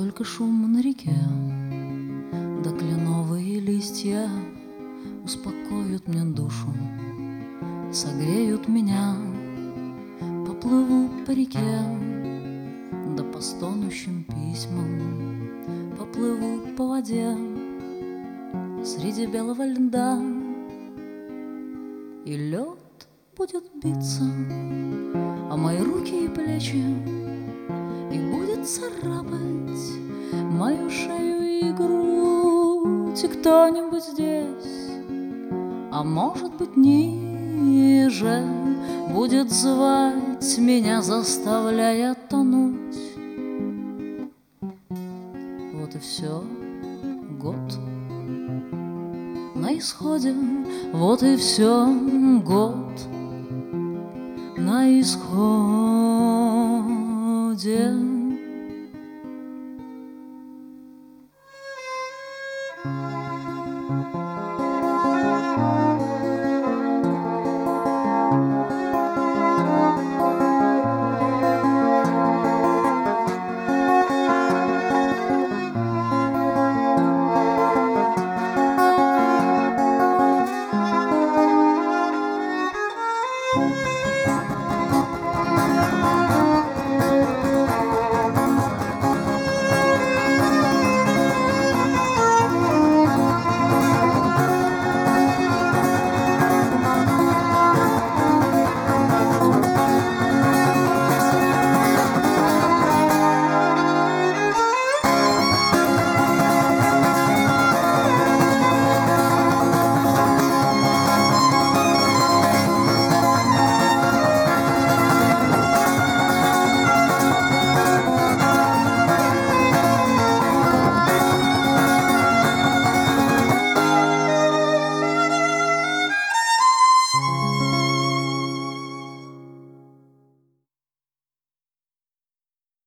Только шум на реке, да кленовые листья успокоят мне душу, согреют меня. Поплыву по реке, да по стонущим письмам, поплыву по воде среди белого льда, и лед будет биться о мои руки и плечи, и будет царапать мою шею и грудь. И кто-нибудь здесь, а может быть ниже, будет звать меня, заставляя тонуть. Вот и все, год на исходе, вот и все, год на исходе.